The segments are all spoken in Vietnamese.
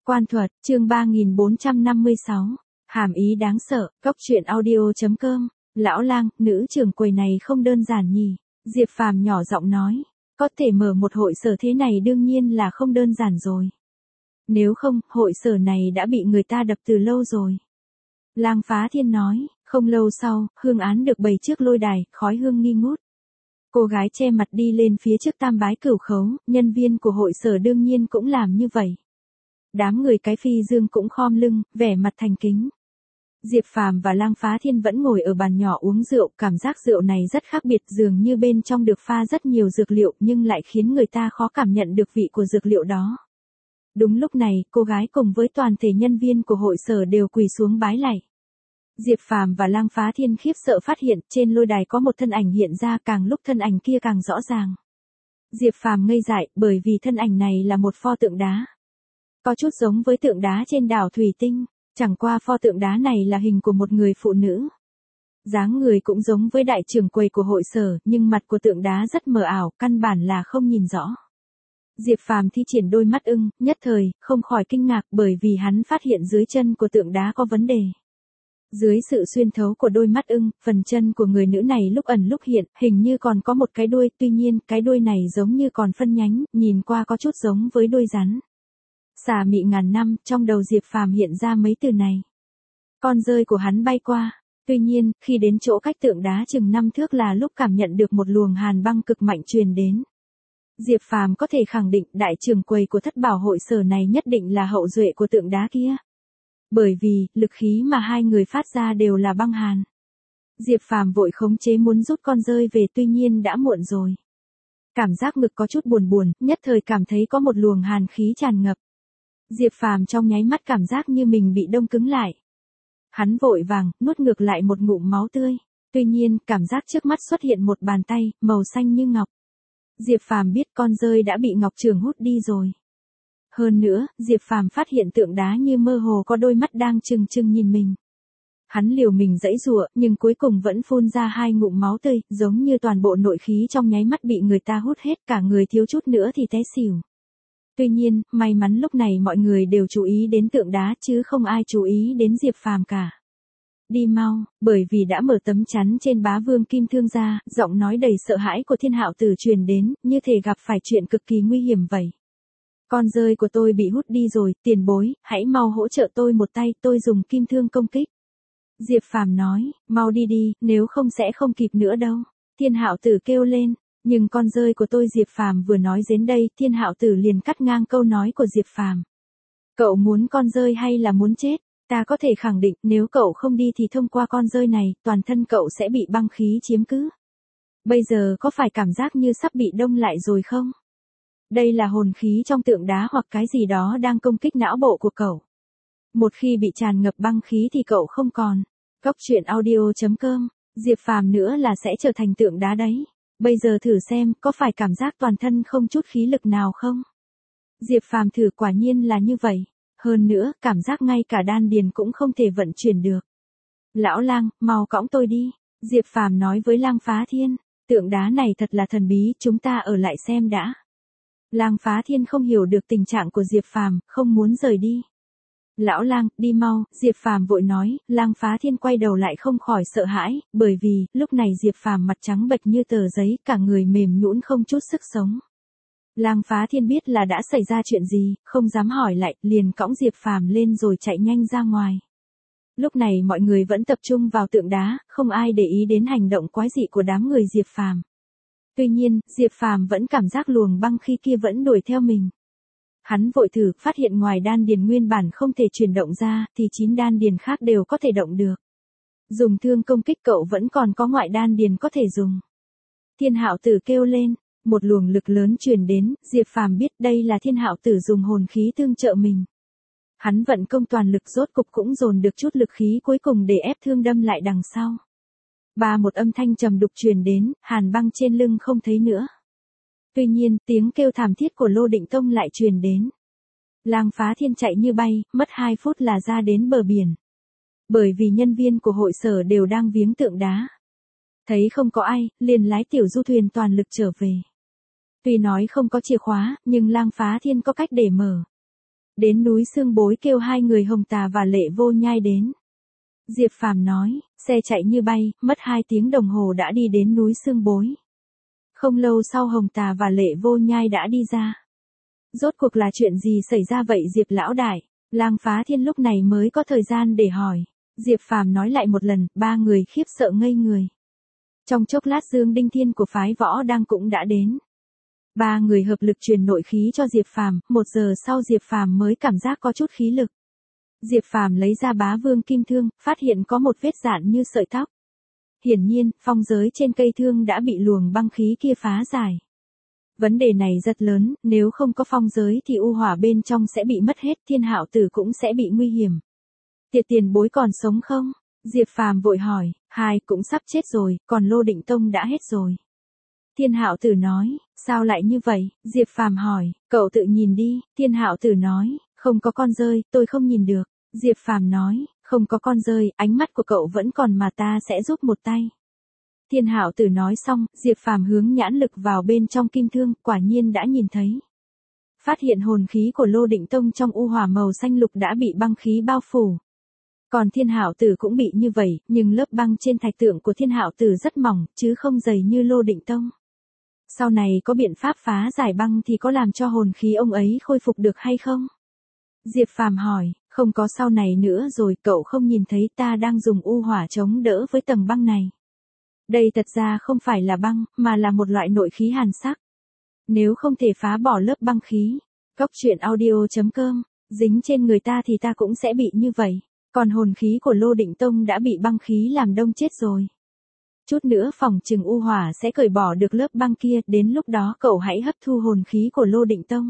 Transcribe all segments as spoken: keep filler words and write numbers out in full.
Quan thuật, chương ba nghìn bốn trăm năm mươi sáu. Hàm ý đáng sợ, cốc truyện audio chấm com. Lão Lang, nữ trưởng quầy này không đơn giản nhỉ? Diệp Phàm nhỏ giọng nói. Có thể mở một hội sở thế này đương nhiên là không đơn giản rồi. Nếu không, hội sở này đã bị người ta đập từ lâu rồi. Lang Phá Thiên nói. Không lâu sau, hương án được bày trước lôi đài, khói hương nghi ngút. Cô gái che mặt đi lên phía trước tam bái cửu khấu, nhân viên của hội sở đương nhiên cũng làm như vậy. Đám người cái phi dương cũng khom lưng, vẻ mặt thành kính. Diệp Phàm và Lang Phá Thiên vẫn ngồi ở bàn nhỏ uống rượu, cảm giác rượu này rất khác biệt, dường như bên trong được pha rất nhiều dược liệu nhưng lại khiến người ta khó cảm nhận được vị của dược liệu đó. Đúng lúc này, cô gái cùng với toàn thể nhân viên của hội sở đều quỳ xuống bái lạy. Diệp Phàm và Lang Phá Thiên khiếp sợ phát hiện trên lôi đài có một thân ảnh hiện ra, càng lúc thân ảnh kia càng rõ ràng. Diệp Phàm ngây dại bởi vì thân ảnh này là một pho tượng đá. Có chút giống với tượng đá trên đảo Thủy Tinh, chẳng qua pho tượng đá này là hình của một người phụ nữ. Dáng người cũng giống với đại trưởng quầy của hội sở, nhưng mặt của tượng đá rất mờ ảo, căn bản là không nhìn rõ. Diệp Phàm thi triển đôi mắt ưng, nhất thời, không khỏi kinh ngạc bởi vì hắn phát hiện dưới chân của tượng đá có vấn đề. Dưới sự xuyên thấu của đôi mắt ưng, phần chân của người nữ này lúc ẩn lúc hiện, hình như còn có một cái đuôi, tuy nhiên, cái đuôi này giống như còn phân nhánh, nhìn qua có chút giống với đuôi rắn. Xà mị ngàn năm, trong đầu Diệp Phàm hiện ra mấy từ này. Con dơi của hắn bay qua, tuy nhiên, khi đến chỗ cách tượng đá chừng năm thước là lúc cảm nhận được một luồng hàn băng cực mạnh truyền đến. Diệp Phàm có thể khẳng định đại trưởng quầy của thất bảo hội sở này nhất định là hậu duệ của tượng đá kia. Bởi vì, lực khí mà hai người phát ra đều là băng hàn. Diệp Phàm vội khống chế muốn rút con dơi về, tuy nhiên đã muộn rồi. Cảm giác ngực có chút buồn buồn, nhất thời cảm thấy có một luồng hàn khí tràn ngập. Diệp Phàm trong nháy mắt cảm giác như mình bị đông cứng lại. Hắn vội vàng, nuốt ngược lại một ngụm máu tươi. Tuy nhiên, cảm giác trước mắt xuất hiện một bàn tay, màu xanh như ngọc. Diệp Phàm biết con dơi đã bị Ngọc Trường hút đi rồi. Hơn nữa, Diệp Phàm phát hiện tượng đá như mơ hồ có đôi mắt đang trừng trừng nhìn mình. Hắn liều mình giãy giụa, nhưng cuối cùng vẫn phun ra hai ngụm máu tươi, giống như toàn bộ nội khí trong nháy mắt bị người ta hút hết, cả người thiếu chút nữa thì té xỉu. Tuy nhiên, may mắn lúc này mọi người đều chú ý đến tượng đá chứ không ai chú ý đến Diệp Phàm cả. Đi mau, bởi vì đã mở tấm chắn trên Bá Vương Kim Thương ra, giọng nói đầy sợ hãi của Thiên Hạo Tử truyền đến, như thể gặp phải chuyện cực kỳ nguy hiểm vậy. Con dơi của tôi bị hút đi rồi, tiền bối, hãy mau hỗ trợ tôi một tay, tôi dùng kim thương công kích. Diệp Phàm nói, mau đi đi, nếu không sẽ không kịp nữa đâu. Thiên Hạo Tử kêu lên, nhưng con dơi của tôi. Diệp Phàm vừa nói đến đây, Thiên Hạo Tử liền cắt ngang câu nói của Diệp Phàm. Cậu muốn con dơi hay là muốn chết? Ta có thể khẳng định, nếu cậu không đi thì thông qua con dơi này, toàn thân cậu sẽ bị băng khí chiếm cứ. Bây giờ có phải cảm giác như sắp bị đông lại rồi không? Đây là hồn khí trong tượng đá hoặc cái gì đó đang công kích não bộ của cậu. Một khi bị tràn ngập băng khí thì cậu không còn. Cốc truyện audio chấm com. Diệp Phàm nữa là sẽ trở thành tượng đá đấy. Bây giờ thử xem, có phải cảm giác toàn thân không chút khí lực nào không? Diệp Phàm thử, quả nhiên là như vậy. Hơn nữa, cảm giác ngay cả đan điền cũng không thể vận chuyển được. Lão Lang, mau cõng tôi đi. Diệp Phàm nói với Lang Phá Thiên. Tượng đá này thật là thần bí, chúng ta ở lại xem đã. Lang Phá Thiên không hiểu được tình trạng của Diệp Phàm, không muốn rời đi. Lão Lang, đi mau, Diệp Phàm vội nói. Lang Phá Thiên quay đầu lại không khỏi sợ hãi, bởi vì, lúc này Diệp Phàm mặt trắng bệch như tờ giấy, cả người mềm nhũn không chút sức sống. Lang Phá Thiên biết là đã xảy ra chuyện gì, không dám hỏi lại, liền cõng Diệp Phàm lên rồi chạy nhanh ra ngoài. Lúc này mọi người vẫn tập trung vào tượng đá, không ai để ý đến hành động quái dị của đám người Diệp Phàm. Tuy nhiên, Diệp Phàm vẫn cảm giác luồng băng khí kia vẫn đuổi theo mình. Hắn vội thử, phát hiện ngoài đan điền nguyên bản không thể chuyển động ra, thì chín đan điền khác đều có thể động được. Dùng thương công kích cậu vẫn còn có ngoại đan điền có thể dùng. Thiên Hạo Tử kêu lên, một luồng lực lớn truyền đến, Diệp Phàm biết đây là Thiên Hạo Tử dùng hồn khí tương trợ mình. Hắn vận công toàn lực rốt cục cũng dồn được chút lực khí cuối cùng để ép thương đâm lại đằng sau. Ba một âm thanh trầm đục truyền đến, hàn băng trên lưng không thấy nữa. Tuy nhiên, tiếng kêu thảm thiết của Lô Định Tông lại truyền đến. Lang Phá Thiên chạy như bay, mất hai phút là ra đến bờ biển. Bởi vì nhân viên của hội sở đều đang viếng tượng đá. Thấy không có ai, liền lái tiểu du thuyền toàn lực trở về. Tuy nói không có chìa khóa, nhưng Lang Phá Thiên có cách để mở. Đến núi Xương Bối kêu hai người Hồng Tà và Lệ Vô Nhai đến. Diệp Phàm nói, xe chạy như bay, mất hai tiếng đồng hồ đã đi đến núi Xương Bối. Không lâu sau Hồng Tà và Lệ Vô Nhai đã đi ra. Rốt cuộc là chuyện gì xảy ra vậy Diệp lão đại? Lang Phá Thiên lúc này mới có thời gian để hỏi. Diệp Phàm nói lại một lần, ba người khiếp sợ ngây người. Trong chốc lát Dương Đinh Thiên của phái Võ Đang cũng đã đến. Ba người hợp lực truyền nội khí cho Diệp Phàm, một giờ sau Diệp Phàm mới cảm giác có chút khí lực. Diệp Phàm lấy ra bá vương kim thương, phát hiện có một vết dạn như sợi tóc. Hiển nhiên, phong giới trên cây thương đã bị luồng băng khí kia phá giải. Vấn đề này rất lớn, nếu không có phong giới thì u hỏa bên trong sẽ bị mất hết, Thiên Hạo Tử cũng sẽ bị nguy hiểm. Tiệt tiền bối còn sống không? Diệp Phàm vội hỏi, hai cũng sắp chết rồi, còn Lô Định Tông đã hết rồi. Thiên Hạo Tử nói, sao lại như vậy? Diệp Phàm hỏi, cậu tự nhìn đi, Thiên Hạo Tử nói, không có con rơi, tôi không nhìn được. Diệp Phàm nói, không có con rơi, ánh mắt của cậu vẫn còn mà ta sẽ giúp một tay. Thiên Hạo Tử nói xong, Diệp Phàm hướng nhãn lực vào bên trong kim thương, quả nhiên đã nhìn thấy. Phát hiện hồn khí của Lô Định Tông trong u hỏa màu xanh lục đã bị băng khí bao phủ. Còn Thiên Hạo Tử cũng bị như vậy, nhưng lớp băng trên thạch tượng của Thiên Hạo Tử rất mỏng, chứ không dày như Lô Định Tông. Sau này có biện pháp phá giải băng thì có làm cho hồn khí ông ấy khôi phục được hay không? Diệp Phàm hỏi, không có sau này nữa rồi, cậu không nhìn thấy ta đang dùng u hỏa chống đỡ với tầng băng này. Đây thật ra không phải là băng, mà là một loại nội khí hàn sắc. Nếu không thể phá bỏ lớp băng khí, Cốc Truyện Audio chấm com, dính trên người ta thì ta cũng sẽ bị như vậy. Còn hồn khí của Lô Định Tông đã bị băng khí làm đông chết rồi. Chút nữa phòng trừng u hỏa sẽ cởi bỏ được lớp băng kia, đến lúc đó cậu hãy hấp thu hồn khí của Lô Định Tông.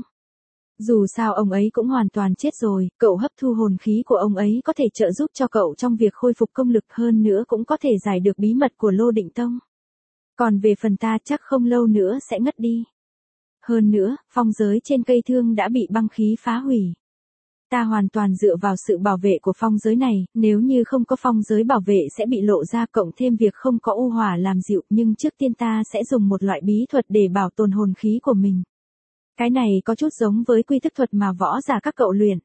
Dù sao ông ấy cũng hoàn toàn chết rồi, cậu hấp thu hồn khí của ông ấy có thể trợ giúp cho cậu trong việc khôi phục công lực, hơn nữa cũng có thể giải được bí mật của Lô Định Tông. Còn về phần ta chắc không lâu nữa sẽ ngất đi. Hơn nữa, phong giới trên cây thương đã bị băng khí phá hủy. Ta hoàn toàn dựa vào sự bảo vệ của phong giới này, nếu như không có phong giới bảo vệ sẽ bị lộ ra, cộng thêm việc không có u hỏa làm dịu, nhưng trước tiên ta sẽ dùng một loại bí thuật để bảo tồn hồn khí của mình. Cái này có chút giống với quy thức thuật mà võ giả các cậu luyện.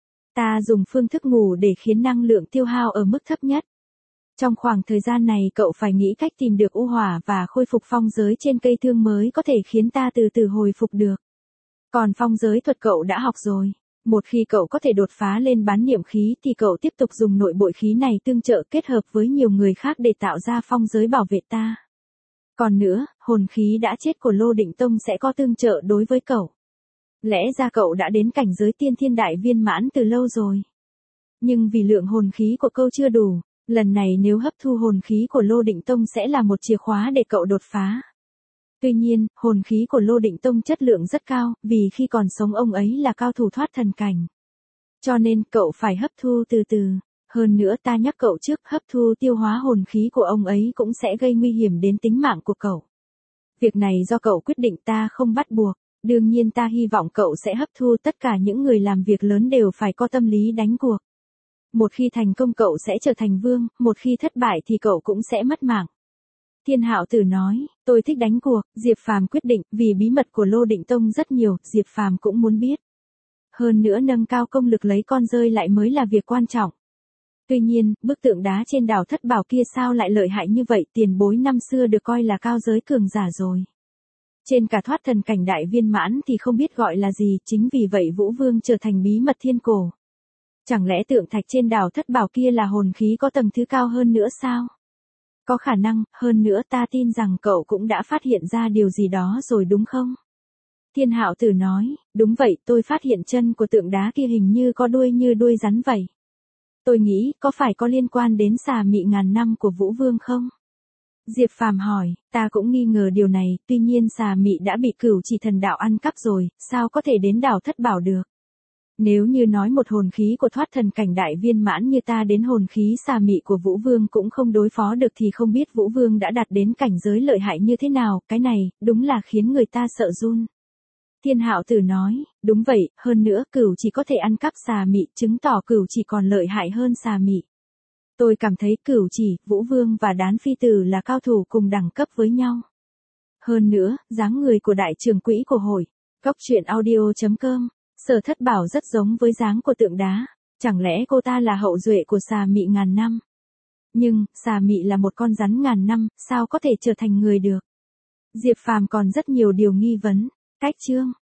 Ta dùng phương thức ngủ để khiến năng lượng tiêu hao ở mức thấp nhất. Trong khoảng thời gian này cậu phải nghĩ cách tìm được u hỏa và khôi phục phong giới trên cây thương mới có thể khiến ta từ từ hồi phục được. Còn phong giới thuật cậu đã học rồi. Một khi cậu có thể đột phá lên bán niệm khí thì cậu tiếp tục dùng nội bội khí này tương trợ kết hợp với nhiều người khác để tạo ra phong giới bảo vệ ta. Còn nữa, hồn khí đã chết của Lô Định Tông sẽ có tương trợ đối với cậu. Lẽ ra cậu đã đến cảnh giới tiên thiên đại viên mãn từ lâu rồi. Nhưng vì lượng hồn khí của cậu chưa đủ, lần này nếu hấp thu hồn khí của Lô Định Tông sẽ là một chìa khóa để cậu đột phá. Tuy nhiên, hồn khí của Lô Định Tông chất lượng rất cao, vì khi còn sống ông ấy là cao thủ thoát thần cảnh. Cho nên cậu phải hấp thu từ từ. Hơn nữa ta nhắc cậu trước, hấp thu tiêu hóa hồn khí của ông ấy cũng sẽ gây nguy hiểm đến tính mạng của cậu. Việc này do cậu quyết định, ta không bắt buộc. Đương nhiên ta hy vọng cậu sẽ hấp thu, tất cả những người làm việc lớn đều phải có tâm lý đánh cuộc. Một khi thành công cậu sẽ trở thành vương, một khi thất bại thì cậu cũng sẽ mất mạng. Thiên Hạo Tử nói, tôi thích đánh cuộc. Diệp Phàm quyết định, vì bí mật của Lô Định Tông rất nhiều, Diệp Phàm cũng muốn biết. Hơn nữa nâng cao công lực lấy con rơi lại mới là việc quan trọng. Tuy nhiên, bức tượng đá trên đảo Thất Bảo kia sao lại lợi hại như vậy, tiền bối năm xưa được coi là cao giới cường giả rồi. Trên cả thoát thần cảnh đại viên mãn thì không biết gọi là gì, chính vì vậy Vũ Vương trở thành bí mật thiên cổ. Chẳng lẽ tượng thạch trên đảo Thất Bảo kia là hồn khí có tầng thứ cao hơn nữa sao? Có khả năng, hơn nữa ta tin rằng cậu cũng đã phát hiện ra điều gì đó rồi đúng không? Thiên Hạo Tử nói, đúng vậy, tôi phát hiện chân của tượng đá kia hình như có đuôi như đuôi rắn vậy. Tôi nghĩ, có phải có liên quan đến xà mị ngàn năm của Vũ Vương không? Diệp Phàm hỏi, ta cũng nghi ngờ điều này, tuy nhiên xà mị đã bị Cửu Chỉ Thần Đạo ăn cắp rồi, sao có thể đến đảo Thất Bảo được? Nếu như nói một hồn khí của thoát thần cảnh đại viên mãn như ta đến hồn khí xà mị của Vũ Vương cũng không đối phó được thì không biết Vũ Vương đã đạt đến cảnh giới lợi hại như thế nào, cái này, đúng là khiến người ta sợ run. Thiên Hạo Tử nói, đúng vậy, hơn nữa Cửu Chỉ có thể ăn cắp xà mị, chứng tỏ Cửu Chỉ còn lợi hại hơn xà mị. Tôi cảm thấy Cửu Chỉ, Vũ Vương và Đán Phi Tử là cao thủ cùng đẳng cấp với nhau. Hơn nữa, dáng người của đại trưởng quỹ của hội, Cốc Truyện Audio chấm com, Sở Thất Bảo rất giống với dáng của tượng đá, chẳng lẽ cô ta là hậu duệ của xà mị ngàn năm? Nhưng, xà mị là một con rắn ngàn năm, sao có thể trở thành người được? Diệp Phàm còn rất nhiều điều nghi vấn. Cách chương